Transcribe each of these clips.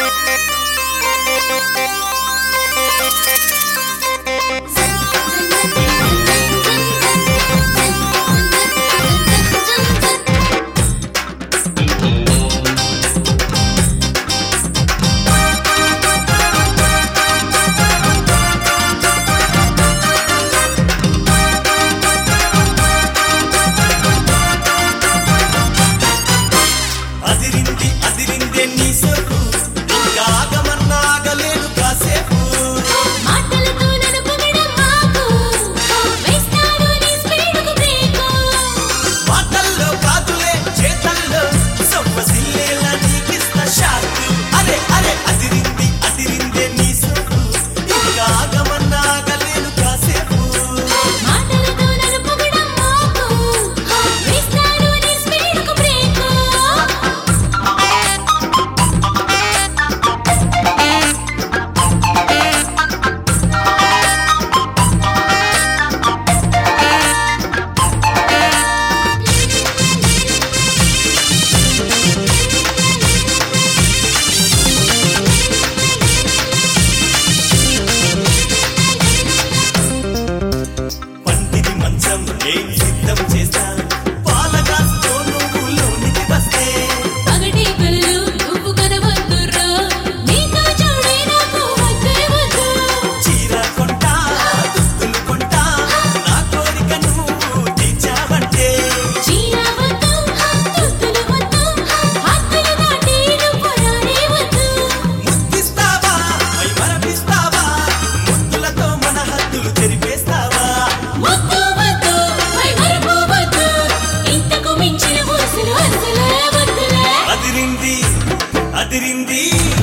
అదిరింది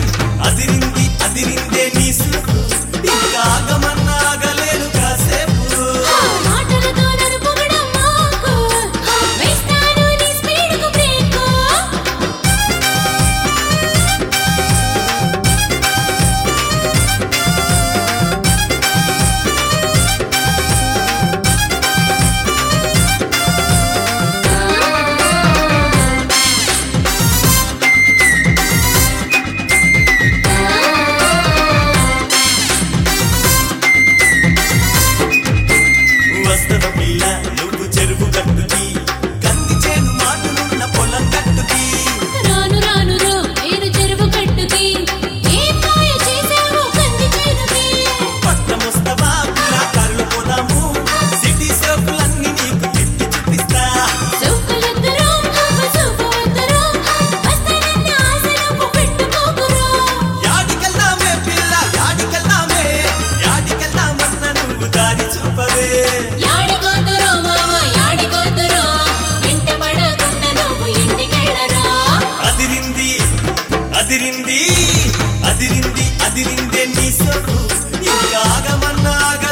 అదిరింది అదిరిందే నీ సూపు ఇంకా ఆగమన్నాగలేను కాసేపు మాటలతో నన్ను పొగడం మాకు వేస్తాను నీ స్పీడ్కు బ్రేక్ వస్తవ పిల్ల నువ్వు చెరువు గట్టుకి కంది చేను మాటలున్న పొలం గట్టుకి రాను రాను రో నేను చెరువు కట్టుకి ఏం మాయ చేసావు కంది చేనుకి పట్టమొస్తవా నా కళ్ళు పోదాము సిటీ సోకులన్నీ నీకు తిప్పి చూపిస్తా సోకులద్దరో సోకులద్దరో వస్తానన్న ఆశలకు పెట్టుకోకురో యాడికెళ్దామే పిల్ల యాడికెళ్దామే యాడికెళ్దామన్న నువ్వు దారి చూపవే యాడికోతురో మామ యాడికోతురో ఇంట పడకుండా నువ్వు ఇంటికెళ్ళరా అదిరింది అదిరింది అదిరింది అదిరిందే నీ సోకు ఇంకా ఆగమన్నాగ